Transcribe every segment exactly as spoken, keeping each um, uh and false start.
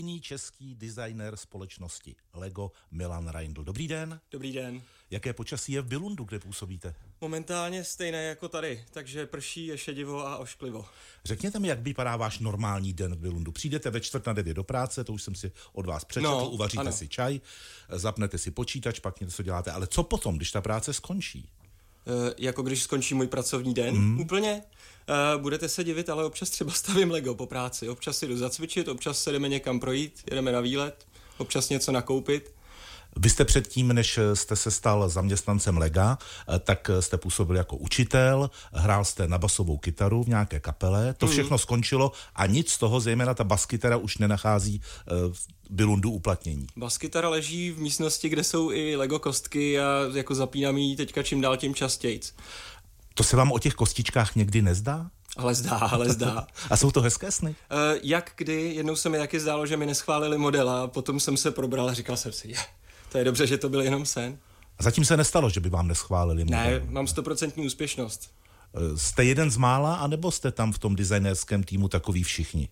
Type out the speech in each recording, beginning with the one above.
Český designér společnosti Lego Milan Reindl. Dobrý den. Dobrý den. Jaké počasí je v Billundu, kde působíte? Momentálně stejné jako tady, takže prší, je šedivo a ošklivo. Řekněte mi, jak vypadá váš normální den v Billundu. Přijdete ve čtvrt na devět do práce, to už jsem si od vás přečetl, no, uvaříte ano. si čaj, zapnete si počítač, pak něco děláte, ale co potom, když ta práce skončí? E, jako když skončí můj pracovní den, mm. úplně. E, budete se divit, ale občas třeba stavím Lego po práci. Občas si jdu zacvičit, občas se jdeme někam projít, jedeme na výlet, občas něco nakoupit. Vy jste předtím, než jste se stal zaměstnancem Lega, tak jste působil jako učitel, hrál jste na basovou kytaru v nějaké kapele, to všechno mm. skončilo a nic z toho, zejména ta baskytara, už nenachází v Billundu uplatnění. Baskytara leží v místnosti, kde jsou i Lego kostky a jako zapínám ji teďka čím dál tím častějc. To se vám o těch kostičkách někdy nezdá? Ale zdá, ale zdá. A jsou to hezké sny? Uh, jak kdy, jednou se mi taky zdálo, že mi neschválili model a potom jsem se probral a říkal jsem si, je, to je dobře, že to byl jenom sen. A zatím se nestalo, že by vám neschválili model? Ne, mám stoprocentní úspěšnost. Uh, jste jeden z mála, anebo jste tam v tom designérském týmu takový všichni?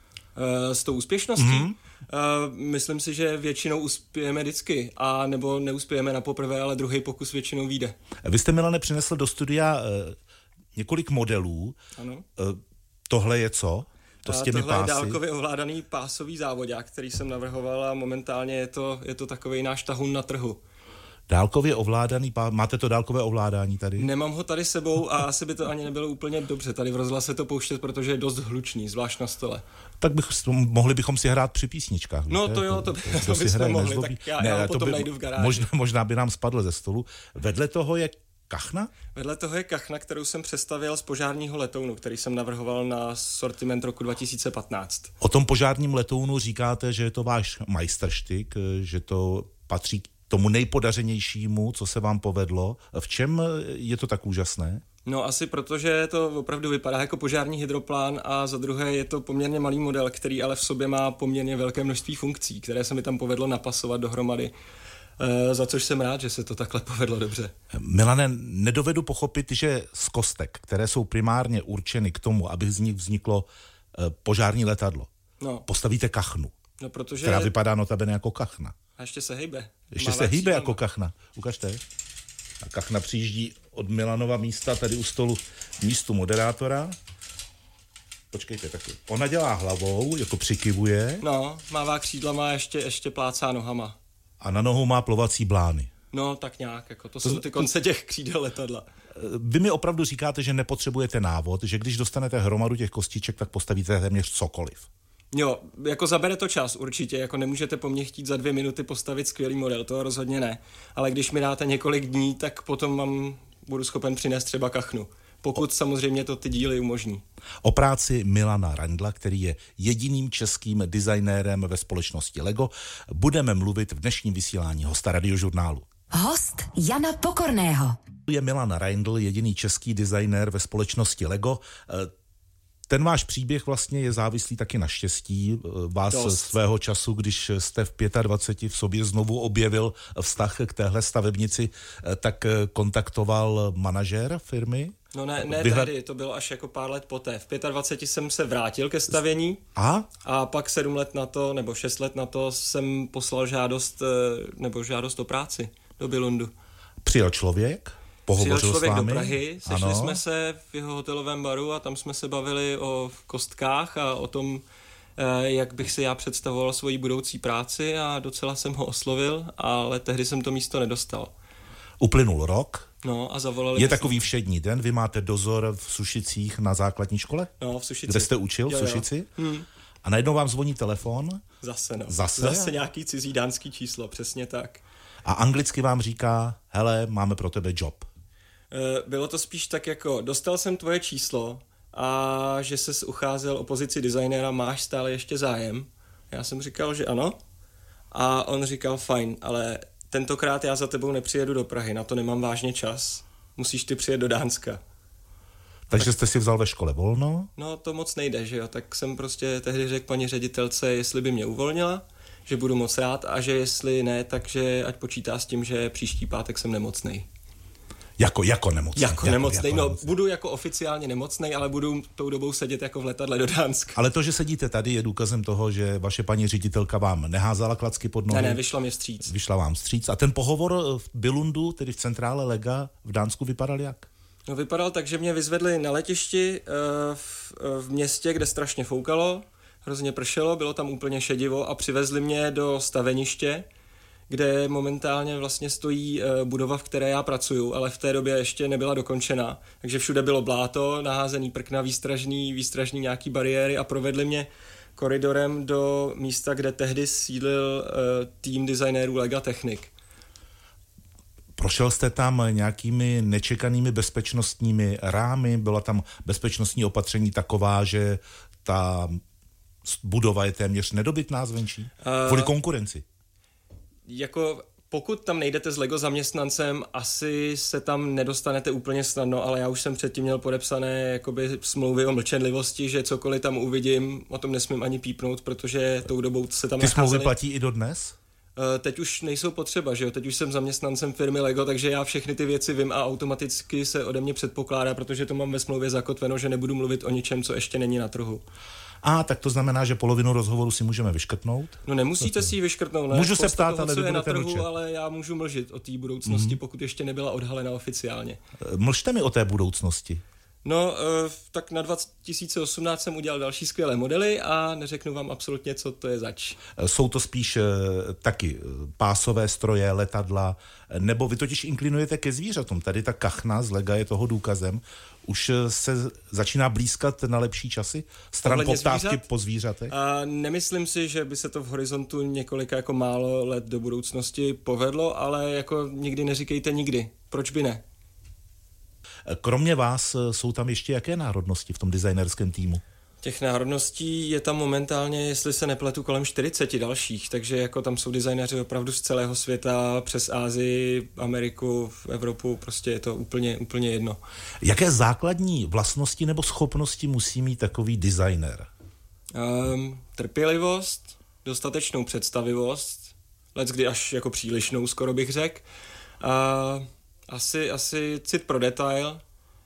Uh, s tou úspěšností? Mm-hmm. Uh, myslím si, že většinou uspějeme vždycky, a nebo neuspějeme na poprvé, ale druhý pokus většinou vyjde. Vy jste, Milane, přinesl do studia uh, několik modelů. Ano. Uh, tohle je co? To s těmi tohle pásy? je dálkově ovládaný pásový závodák, který jsem navrhoval a momentálně je to, je to takovej náš tahun na trhu. Dálkově ovládaný pás? Máte to dálkové ovládání tady? Nemám ho tady sebou a asi by to ani nebylo úplně dobře tady v rozhlase to pouštět, protože je dost hlučný, zvlášť na stole. Tak bych, mohli bychom si hrát při písničkách. No víte? to jo, to, by, to, to bychom mohli, nezlobí. Tak já, ne, já ho potom by, najdu v garáži. Možná, možná by nám spadl ze stolu. Vedle toho je kachna? Vedle toho je kachna, kterou jsem přestavěl z požárního letounu, který jsem navrhoval na sortiment roku dva tisíce patnáct. O tom požárním letounu říkáte, že je to váš majstrštyk, že to patří k tomu nejpodařenějšímu, co se vám povedlo. V čem je to tak úžasné? No asi protože to opravdu vypadá jako požární hydroplán a za druhé je to poměrně malý model, který ale v sobě má poměrně velké množství funkcí, které se mi tam povedlo napasovat dohromady. E, za což jsem rád, že se to takhle povedlo dobře. Milane, nedovedu pochopit, že z kostek, které jsou primárně určeny k tomu, aby z nich vzniklo e, požární letadlo, no. postavíte kachnu, no, protože... která vypadá notabene jako kachna. A ještě se hejbe. Ještě Má se hýbe jako kachna. Ukažte. A kachna přijíždí od Milanova místa tady u stolu místu moderátora. Počkejte, taky. Ona dělá hlavou, jako přikivuje. No, mává křídlama a ještě, ještě plácá nohama. A na nohou má plovací blány. No, tak nějak, jako to, to jsou ty konce těch křídel letadla. Vy mi opravdu říkáte, že nepotřebujete návod, že když dostanete hromadu těch kostiček, tak postavíte téměř cokoliv. Jo, jako zabere to čas určitě, jako nemůžete po mně chtít za dvě minuty postavit skvělý model, to rozhodně ne. Ale když mi dáte několik dní, tak potom mám, budu schopen přinést třeba kachnu. Pokud o... samozřejmě to ty díly umožní. O práci Milana Reindla, který je jediným českým designérem ve společnosti Lego, budeme mluvit v dnešním vysílání hosta Radiožurnálu. Host Jana Pokorného. Je Milan Reindl, jediný český designér ve společnosti Lego. Ten váš příběh vlastně je závislý taky na štěstí. Vás Dost. svého času, když jste v dvaceti pěti v sobě znovu objevil vztah k téhle stavebnici, tak kontaktoval manažér firmy? No ne, ne Vyhled... tehdy, to bylo až jako pár let poté. V dvaceti pěti jsem se vrátil ke stavění a? a pak sedm let na to, nebo šest let na to jsem poslal žádost, nebo žádost o práci do Billundu. Přijel člověk? Přijel člověk do Prahy, sešli ano. jsme se v jeho hotelovém baru a tam jsme se bavili o kostkách a o tom, jak bych si já představoval svoji budoucí práci a docela jsem ho oslovil, ale tehdy jsem to místo nedostal. Uplynul rok. No a zavolali. Je takový všední den, vy máte dozor v Sušicích na základní škole? No, v Sušici. Kde jste učil, jo, v Sušici? Hmm. A najednou vám zvoní telefon? Zase no. Zase? Zase nějaký cizí dánský číslo, přesně tak. A anglicky vám říká, hele, máme pro tebe job. Bylo to spíš tak jako, dostal jsem tvoje číslo a že ses ucházel o pozici designéra, máš stále ještě zájem? Já jsem říkal, že ano. A on říkal, fajn, ale tentokrát já za tebou nepřijedu do Prahy, na to nemám vážně čas. Musíš ty přijet do Dánska. Takže jste si vzal ve škole volno? No to moc nejde, že jo, tak jsem prostě tehdy řekl paní ředitelce, jestli by mě uvolnila, že budu moc rád a že jestli ne, takže ať počítá s tím, že příští pátek jsem nemocnej. Jako, jako nemocnej. Jako, jako nemocnej, jako no nemocnej. Budu jako oficiálně nemocnej, ale budu tou dobou sedět jako v letadle do Dánska. Ale to, že sedíte tady, je důkazem toho, že vaše paní ředitelka vám neházala klacky pod nohy. Ne, ne, vyšla mi vstříc. Vyšla vám vstříc. A ten pohovor v Billundu, tedy v centrále Lega v Dánsku, vypadal jak? No vypadal tak, že mě vyzvedli na letišti v, v městě, kde strašně foukalo, hrozně pršelo, bylo tam úplně šedivo a přivezli mě do staveniště, kde momentálně vlastně stojí budova, v které já pracuju, ale v té době ještě nebyla dokončena. Takže všude bylo bláto, naházený prkna, výstražný, výstražný nějaký bariéry a provedli mě koridorem do místa, kde tehdy sídlil tým designérů Lega Technik. Prošel jste tam nějakými nečekanými bezpečnostními rámy? Byla tam bezpečnostní opatření taková, že ta budova je téměř nedobytná zvenčí? Kvůli konkurenci? Jako pokud tam nejdete s Lego zaměstnancem, asi se tam nedostanete úplně snadno, ale já už jsem předtím měl podepsané jakoby smlouvy o mlčenlivosti, že cokoliv tam uvidím, o tom nesmím ani pípnout, protože tou dobou se tam Ty nacházeli. smlouvy platí i dodnes? Teď už nejsou potřeba, že jo? Teď už jsem zaměstnancem firmy Lego, takže já všechny ty věci vím a automaticky se ode mě předpokládá, protože to mám ve smlouvě zakotveno, že nebudu mluvit o ničem, co ještě není na trhu. A tak to znamená, že polovinu rozhovoru si můžeme vyškrtnout? No nemusíte si ji vyškrtnout, ne? Můžu se ptát, toho, ale co vy je na budete trhu, mlčet. ale já můžu mlžit o té budoucnosti, mm-hmm. pokud ještě nebyla odhalena oficiálně. Mlžte mi o té budoucnosti. No, tak na dva tisíce osmnáct jsem udělal další skvělé modely a neřeknu vám absolutně, co to je zač. Jsou to spíš taky pásové stroje, letadla, nebo vy totiž inklinujete ke zvířatům. Tady ta kachna z Lega je toho důkazem. Už se začíná blízkat na lepší časy? Stran poptávky zvířat? Po zvířatech? A nemyslím si, že by se to v horizontu několika jako málo let do budoucnosti povedlo, ale jako nikdy neříkejte nikdy. Proč by ne? Kromě vás jsou tam ještě jaké národnosti v tom designerském týmu? Těch národností je tam momentálně, jestli se nepletu, kolem čtyřicet dalších, takže jako tam jsou designéři opravdu z celého světa, přes Asii, Ameriku, Evropu, prostě je to úplně, úplně jedno. Jaké základní vlastnosti nebo schopnosti musí mít takový designer? Um, trpělivost, dostatečnou představivost, leckdy až jako přílišnou, skoro bych řekl. Uh, asi, asi cit pro detail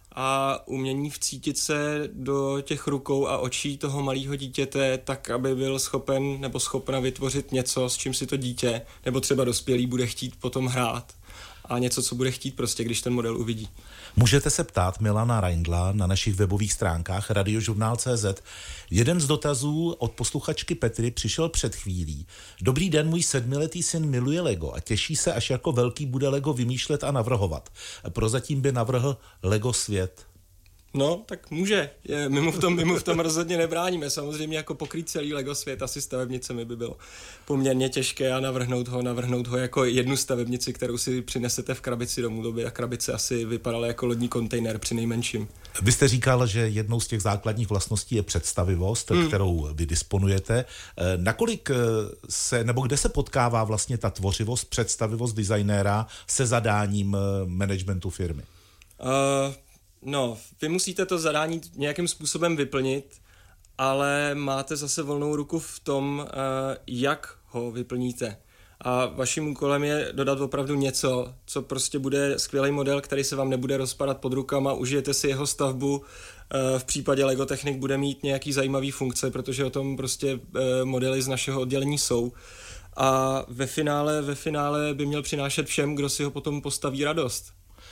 a umění vcítit se do těch rukou a očí toho malého dítěte tak, aby byl schopen nebo schopna vytvořit něco, s čím si to dítě nebo třeba dospělý bude chtít potom hrát a něco, co bude chtít prostě, když ten model uvidí. Můžete se ptát Milana Reindla na našich webových stránkách radiožurnál tečka cé zet. Jeden z dotazů od posluchačky Petry přišel před chvílí. Dobrý den, můj sedmiletý syn miluje Lego a těší se, až jako velký bude Lego vymýšlet a navrhovat. Prozatím by navrhl Lego svět. No, tak může. Je, my, mu v tom, my mu v tom rozhodně nebráníme. Samozřejmě jako pokrýt celý Lego svět asi stavebnicemi by bylo poměrně těžké a navrhnout ho, navrhnout ho jako jednu stavebnici, kterou si přinesete v krabici domů. To by ta krabice asi vypadala jako lodní kontejner při nejmenším. Vy jste říkal, že jednou z těch základních vlastností je představivost, hmm. kterou vy disponujete. Nakolik se, nebo kde se potkává vlastně ta tvořivost, představivost designéra se zadáním managementu firmy? Uh, No, vy musíte to zadání nějakým způsobem vyplnit, ale máte zase volnou ruku v tom, jak ho vyplníte. A vaším úkolem je dodat opravdu něco, co prostě bude skvělý model, který se vám nebude rozpadat pod rukama, užijete si jeho stavbu, v případě Lego Technik bude mít nějaký zajímavý funkce, protože o tom prostě modely z našeho oddělení jsou. A ve finále, ve finále by měl přinášet všem, kdo si ho potom postaví, radost.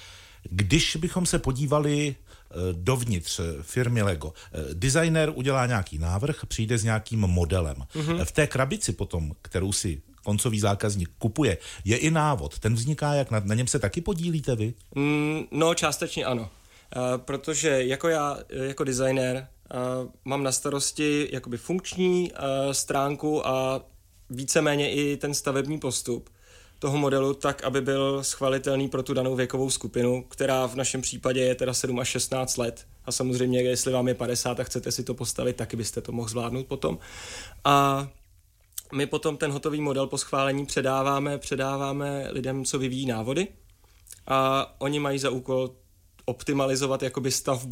Když bychom se podívali dovnitř firmy Lego, designer udělá nějaký návrh, přijde s nějakým modelem. Mm-hmm. V té krabici potom, kterou si koncový zákazník kupuje, je i návod. Ten vzniká jak? Na, na něm se taky podílíte vy? Mm, no, částečně ano. Uh, protože jako já, jako designer, uh, mám na starosti jakoby funkční uh, stránku a víceméně i ten stavební postup toho modelu tak, aby byl schvalitelný pro tu danou věkovou skupinu, která v našem případě je teda sedm až šestnáct let. A samozřejmě, jestli vám je padesát a chcete si to postavit, taky byste to mohl zvládnout potom. A my potom ten hotový model po schválení předáváme, předáváme lidem, co vyvíjí návody a oni mají za úkol optimalizovat jakoby stavbu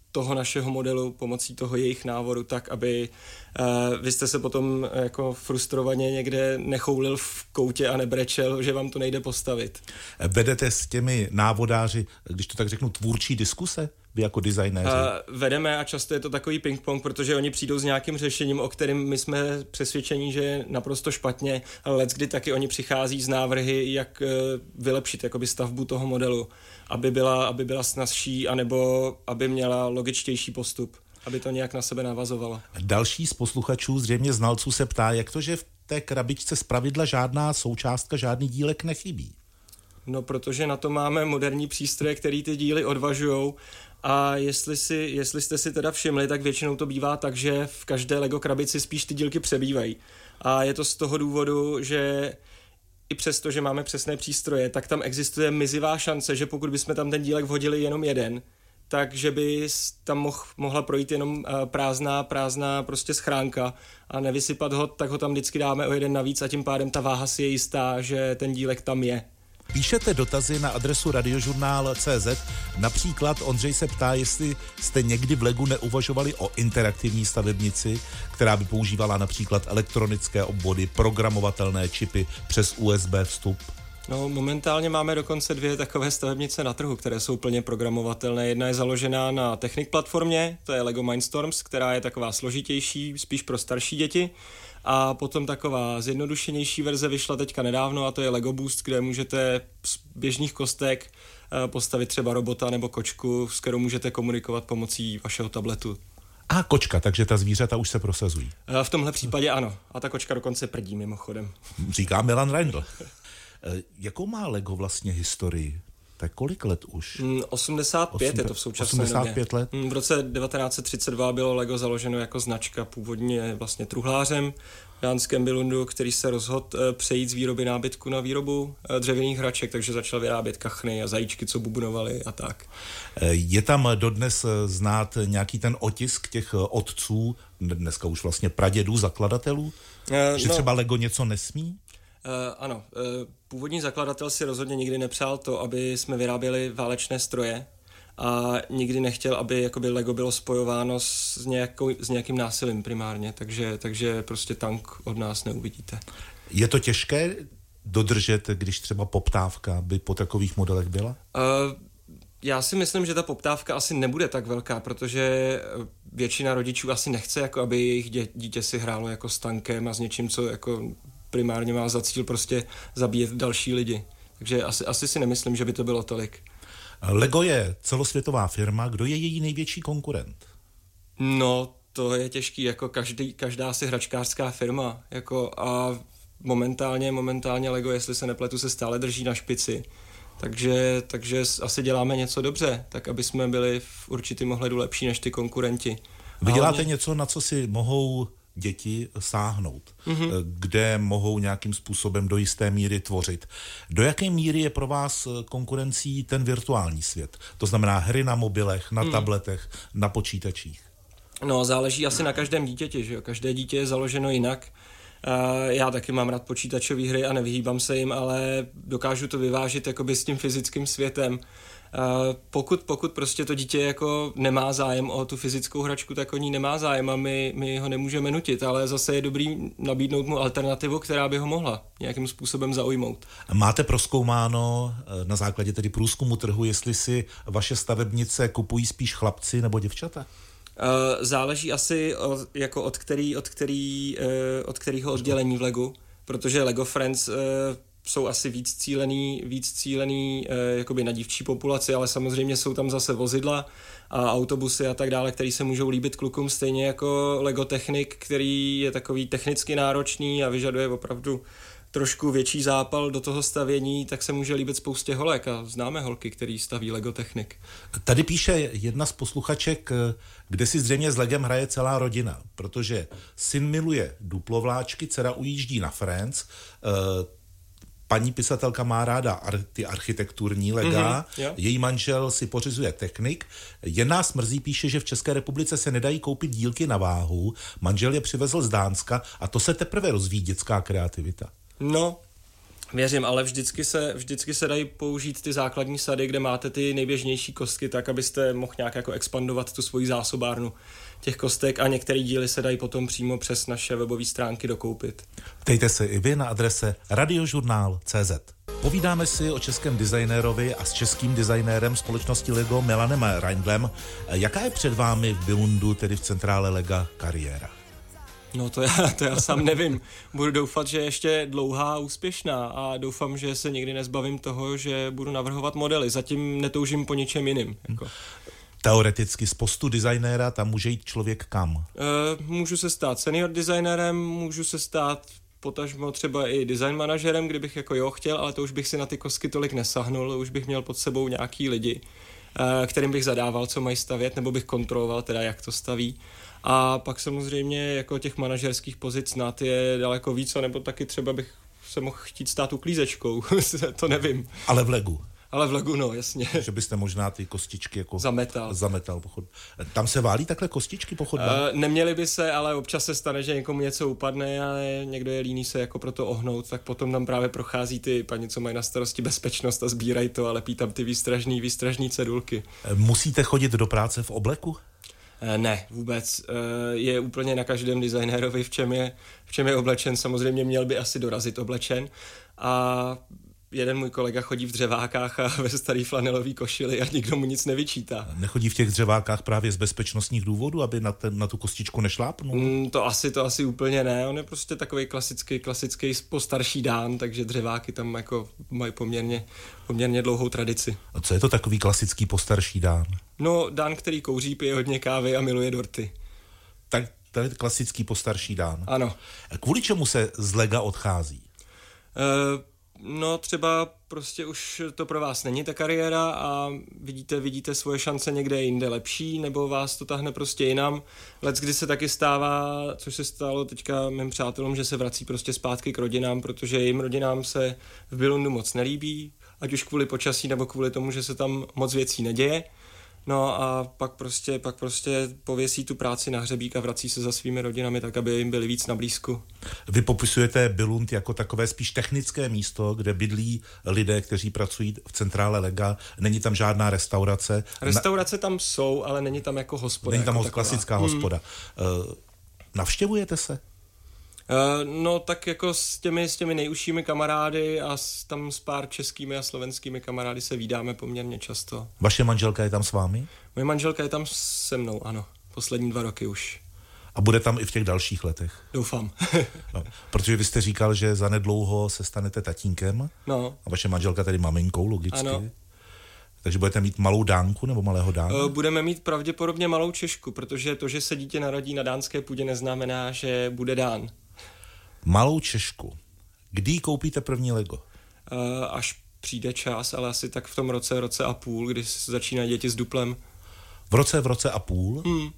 toho našeho modelu, pomocí toho jejich návodu, tak, aby uh, vy jste se potom uh, jako frustrovaně někde nechoulil v koutě a nebrečel, že vám to nejde postavit. Vedete s těmi návodáři, když to tak řeknu, tvůrčí diskuse? Vy jako designéři? Uh, vedeme a často je to takový ping-pong, protože oni přijdou s nějakým řešením, o kterém my jsme přesvědčení, že je naprosto špatně, ale leckdy taky oni přichází z návrhy, jak uh, vylepšit jakoby stavbu toho modelu, aby byla, aby byla snazší, anebo aby měla logičtější postup, aby to nějak na sebe navazovalo. Další z posluchačů, zřejmě znalců, se ptá, jak to, že v té krabičce zpravidla žádná součástka, žádný dílek nechybí? No, protože na to máme moderní přístroje, který ty díly odvažujou. A jestli, si, jestli jste si teda všimli, tak většinou to bývá tak, že v každé Lego krabici spíš ty dílky přebývají. A je to z toho důvodu, že i přesto, že máme přesné přístroje, tak tam existuje mizivá šance, že pokud bychom tam ten dílek vhodili jenom jeden, takže by tam moh, mohla projít jenom prázdná, prázdná prostě schránka a nevysypat ho, tak ho tam vždycky dáme o jeden navíc a tím pádem ta váha si je jistá, že ten dílek tam je. Píšete dotazy na adresu radiožurnál tečka cé zet. Například Ondřej se ptá, jestli jste někdy v Legu neuvažovali o interaktivní stavebnici, která by používala například elektronické obvody, programovatelné čipy přes U S B vstup. No, momentálně máme dokonce dvě takové stavebnice na trhu, které jsou plně programovatelné. Jedna je založená na Technic platformě, to je Lego Mindstorms, která je taková složitější, spíš pro starší děti. A potom taková zjednodušenější verze vyšla teďka nedávno a to je Lego Boost, kde můžete z běžných kostek postavit třeba robota nebo kočku, s kterou můžete komunikovat pomocí vašeho tabletu. A kočka, takže ta zvířata už se prosazují. V tomhle případě ano. A ta kočka dokonce prdí mimochodem. Říká Milan Reindl. Jakou má Lego vlastně historii? Tak kolik let už? osmdesát pět je to v současné osmdesát pět době. let? V roce devatenáct set třicet dva bylo Lego založeno jako značka původně vlastně truhlářem v dánském Billundu, který se rozhodl přejít z výroby nábytku na výrobu dřevěných hraček, takže začal vyrábět kachny a zajíčky, co bubunovaly a tak. Je tam dodnes znát nějaký ten otisk těch otců, dneska už vlastně pradědů, zakladatelů? Že no. třeba Lego něco nesmí? Uh, ano, uh, původní zakladatel si rozhodně nikdy nepřál to, aby jsme vyráběli válečné stroje a nikdy nechtěl, aby jakoby Lego bylo spojováno s, nějakou, s nějakým násilím primárně, takže, takže prostě tank od nás neuvidíte. Je to těžké dodržet, když třeba poptávka by po takových modelech byla? Uh, já si myslím, že ta poptávka asi nebude tak velká, protože většina rodičů asi nechce, jako aby jejich dě, dítě si hrálo jako s tankem a s něčím, co jako primárně má za cíl prostě zabíjet další lidi. Takže asi, asi si nemyslím, že by to bylo tolik. Lego je celosvětová firma. Kdo je její největší konkurent? No, to je těžký, jako každý, každá si hračkářská firma. Jako a momentálně, momentálně Lego, jestli se nepletu, se stále drží na špici. Takže, takže asi děláme něco dobře, tak aby jsme byli v určitém ohledu lepší než ty konkurenti. Vy děláte hlavně něco, na co si mohou děti sáhnout, mm-hmm. kde mohou nějakým způsobem do jisté míry tvořit. Do jaké míry je pro vás konkurencí ten virtuální svět? To znamená hry na mobilech, na mm. tabletech, na počítačích. No, záleží asi na každém dítěti, že jo? Každé dítě je založeno jinak. Já taky mám rád počítačové hry a nevyhýbám se jim, ale dokážu to vyvážit jakoby s tím fyzickým světem. Pokud, pokud prostě to dítě jako nemá zájem o tu fyzickou hračku, tak o ní nemá zájem a my, my ho nemůžeme nutit, ale zase je dobrý nabídnout mu alternativu, která by ho mohla nějakým způsobem zaujmout. Máte prozkoumáno na základě tedy průzkumu trhu, jestli si vaše stavebnice kupují spíš chlapci nebo děvčata? Záleží asi od, jako od, který, od, který, od kterého oddělení v Legu, protože Lego Friends jsou asi víc cílený, víc cílený eh, jakoby na dívčí populaci, ale samozřejmě jsou tam zase vozidla a autobusy a tak dále, který se můžou líbit klukům, stejně jako Lego Technic, který je takový technicky náročný a vyžaduje opravdu trošku větší zápal do toho stavění, tak se může líbit spoustě holek a známe holky, který staví Lego Technic. Tady píše jedna z posluchaček, kde si zřejmě s Legem hraje celá rodina, protože syn miluje duplovláčky, dcera ujíždí na Friends, eh, paní pisatelka má ráda ar- ty architekturní lega, mm-hmm, její manžel si pořizuje Technik. Jen nás mrzí, píše, že v České republice se nedají koupit dílky na váhu. Manžel je přivezl z Dánska a to se teprve rozvíjí dětská kreativita. No, Věřím, ale vždycky se, vždycky se dají použít ty základní sady, kde máte ty nejběžnější kostky, tak abyste mohl nějak jako expandovat tu svoji zásobárnu těch kostek a některé díly se dají potom přímo přes naše webové stránky dokoupit. Ptejte se i vy na adrese radiožurnál tečka cé zet. Povídáme si o českém designérovi a s českým designérem společnosti LEGO Milanem Reindlem. Jaká je před vámi v Billundu, tedy v centrále LEGA, kariéra? No to já, to já sám nevím. Budu doufat, že ještě dlouhá a úspěšná a doufám, že se nikdy nezbavím toho, že budu navrhovat modely. Zatím netoužím po ničem jiným. Jako. Teoreticky z postu designéra tam může jít člověk kam? Uh, můžu se stát senior designérem, můžu se stát potažmo třeba i design manažerem, kdybych jako jo chtěl, ale to už bych si na ty kostky tolik nesahnul, už bych měl pod sebou nějaký lidi, kterým bych zadával, co mají stavět, nebo bych kontroloval teda, jak to staví. A pak samozřejmě jako těch manažerských pozic snad je daleko víc, nebo taky třeba bych se mohl chtít stát uklízečkou, to nevím. Ale v Legu. Ale v Legu, no, jasně. Že byste možná ty kostičky jako zametal. Zametal pochod. Tam se válí takhle kostičky po chodbách? Uh, neměly by se, ale občas se stane, že někomu něco upadne a někdo je líný se jako proto ohnout, tak potom tam právě prochází ty paní, co mají na starosti bezpečnost a sbírají to a lepí tam ty výstražný, výstražný cedulky. Musíte chodit do práce v obleku? Uh, ne, vůbec. Uh, je úplně na každém designérovi, v čem je, v čem je oblečen. Samozřejmě měl by asi dorazit oblečen. A jeden můj kolega chodí v dřevákách a ve starý flanelový košili a nikdo mu nic nevyčítá. Nechodí v těch dřevákách právě z bezpečnostních důvodů, aby na, ten, na tu kostičku nešlápnul? Mm, to asi, to asi úplně ne. On je prostě takový klasický, klasický postarší dán, takže dřeváky tam jako mají poměrně, poměrně dlouhou tradici. A co je to takový klasický postarší dán? No, dán, který kouří, pije hodně kávy a miluje dorty. Tak to je klasický postarší dán. Ano. Kvůli čemu se z Lega odchází? Uh, No třeba prostě už to pro vás není ta kariéra a vidíte, vidíte svoje šance někde jinde lepší, nebo vás to tahne prostě jinam. Leckdy se taky stává, což se stalo teďka mým přátelům, že se vrací prostě zpátky k rodinám, protože jim rodinám se v Billundu moc nelíbí, ať už kvůli počasí nebo kvůli tomu, že se tam moc věcí neděje. No a pak prostě, pak prostě pověsí tu práci na hřebík a vrací se za svými rodinami tak, aby jim byli víc na blízku. Vy popisujete Billund jako takové spíš technické místo, kde bydlí lidé, kteří pracují v centrále Lega. Není tam žádná restaurace. Restaurace tam jsou, ale není tam jako hospoda. Není tam jako klasická taková. hospoda. Hmm. Navštěvujete se? Uh, no tak jako s těmi, s těmi nejužšími kamarády a s, tam s pár českými a slovenskými kamarády se vídáme poměrně často. Vaše manželka je tam s vámi? Moje manželka je tam se mnou, ano. Poslední dva roky už. A bude tam i v těch dalších letech? Doufám. No, protože vy jste říkal, že zanedlouho se stanete tatínkem. No. A vaše manželka tedy maminkou, logicky. Ano. Takže budete mít malou dánku nebo malého dána? Uh, budeme mít pravděpodobně malou Češku, protože to, že se dítě narodí na dánské půdě, neznamená, že bude Dán. Malou Češku. Kdy koupíte první Lego? Uh, až přijde čas, ale asi tak v tom roce, roce a půl, kdy začínají děti s duplem. V roce, v roce a půl? Hmm.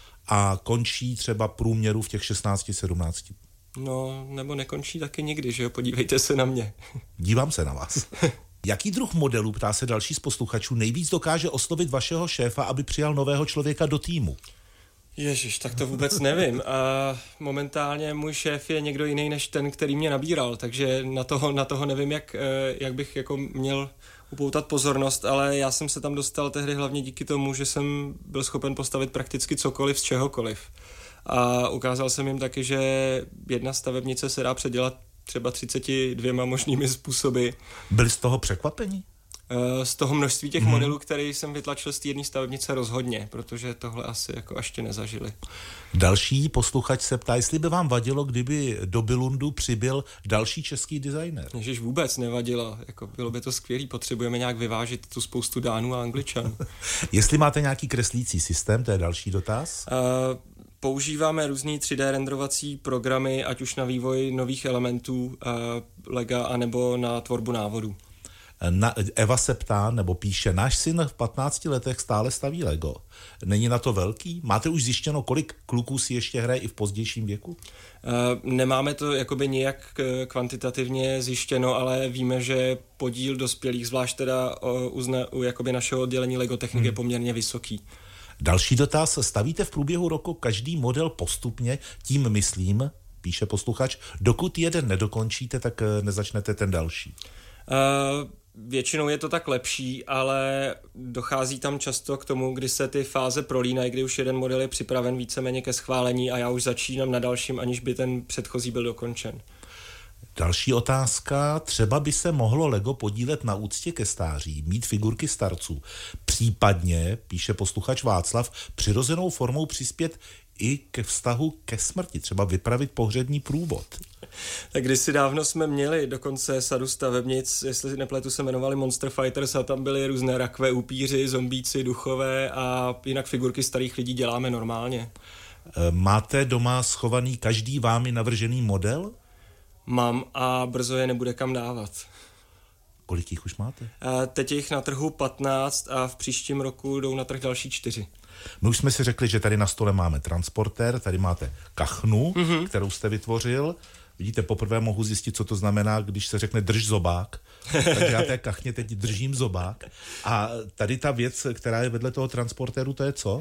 A končí třeba průměru v těch šestnácti sedmnácti? No, nebo nekončí taky nikdy, že jo? Podívejte se na mě. Dívám se na vás. Jaký druh modelů, ptá se další z posluchačů, nejvíc dokáže oslovit vašeho šéfa, aby přijal nového člověka do týmu? Ježiš, tak to vůbec nevím. A momentálně můj šéf je někdo jiný než ten, který mě nabíral, takže na toho, na toho nevím, jak, jak bych jako měl upoutat pozornost, ale já jsem se tam dostal tehdy hlavně díky tomu, že jsem byl schopen postavit prakticky cokoliv z čehokoliv. A ukázal jsem jim taky, že jedna stavebnice se dá předělat třeba třiceti dvěma možnými způsoby. Byli z toho překvapení? Z toho množství těch hmm. modelů, které jsem vytlačil z té jedné stavebnice rozhodně, protože tohle asi jako ještě nezažili. Další posluchač se ptá, jestli by vám vadilo, kdyby do Billundu přibyl další český designer. Ježiš, vůbec nevadilo, jako bylo by to skvělý, potřebujeme nějak vyvážit tu spoustu Dánů a Angličanů. Jestli máte nějaký kreslící systém, to je další dotaz. Uh, Používáme různý tři dé renderovací programy, ať už na vývoj nových elementů uh, Lega, anebo na tvorbu návodů. Na, Eva se ptá, nebo píše, náš syn v patnácti letech stále staví Lego. Není na to velký? Máte už zjištěno, kolik kluků si ještě hraje i v pozdějším věku? Uh, nemáme to jakoby nějak kvantitativně zjištěno, ale víme, že podíl dospělých, zvlášť teda u, uzna, u jakoby našeho oddělení Lego Technik hmm. je poměrně vysoký. Další dotaz. Stavíte v průběhu roku každý model postupně, tím myslím, píše posluchač, dokud jeden nedokončíte, tak nezačnete ten další. Uh, většinou je to tak lepší, ale dochází tam často k tomu, kdy se ty fáze prolínají, kdy už jeden model je připraven víceméně ke schválení a já už začínám na dalším, aniž by ten předchozí byl dokončen. Další otázka. Třeba by se mohlo Lego podílet na úctě ke stáří, mít figurky starců. Případně, píše posluchač Václav, přirozenou formou přispět i ke vztahu ke smrti, třeba vypravit pohřební průvod. Tak kdysi dávno jsme měli dokonce sadu stavebnic, jestli nepletu, se jmenovali Monster Fighters a tam byly různé rakve, upíři, zombíci, duchové a jinak figurky starých lidí děláme normálně. Máte doma schovaný každý vámi navržený model? Mám a brzo je nebude kam dávat. Kolik jich už máte? Teď je jich na trhu patnáct a v příštím roku jdou na trh další čtyři. My už jsme si řekli, že tady na stole máme transportér, tady máte kachnu, mm-hmm. kterou jste vytvořil. Vidíte, poprvé mohu zjistit, co to znamená, když se řekne drž zobák. Takže já té kachně teď držím zobák. A tady ta věc, která je vedle toho transportéru, to je co? Uh...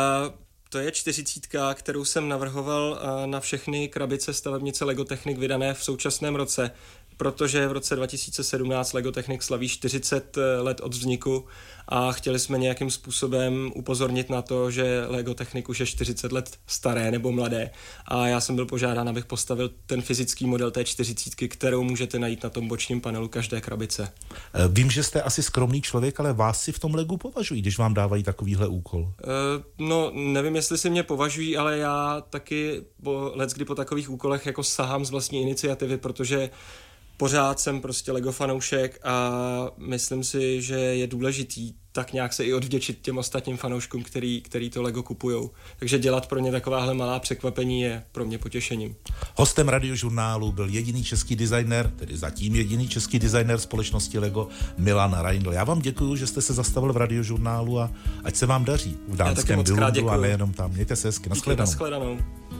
To je čtyřicítka, kterou jsem navrhoval na všechny krabice stavebnice Lego Technik vydané v současném roce, protože v roce dva tisíce sedmnáct Lego Technik slaví čtyřicet let od vzniku a chtěli jsme nějakým způsobem upozornit na to, že Lego Technik už je čtyřicet let staré nebo mladé. A já jsem byl požádán, abych postavil ten fyzický model té čtyřicítky, kterou můžete najít na tom bočním panelu každé krabice. Vím, že jste asi skromný člověk, ale vás si v tom Legu považují, když vám dávají takovýhle úkol. Uh, no, nevím, jestli si mě považují, ale já taky po, leckdy po takových úkolech jako sahám z vlastní iniciativy, protože pořád jsem prostě Lego fanoušek a myslím si, že je důležitý tak nějak se i odvděčit těm ostatním fanouškům, který, který to Lego kupujou. Takže dělat pro ně takováhle malá překvapení je pro mě potěšením. Hostem Radiožurnálu byl jediný český designér, tedy zatím jediný český designér společnosti Lego, Milan Reindl. Já vám děkuju, že jste se zastavil v Radiožurnálu a ať se vám daří v dánském Billundu a nejenom tam. Mějte se hezky. Nashledanou. Nashledanou.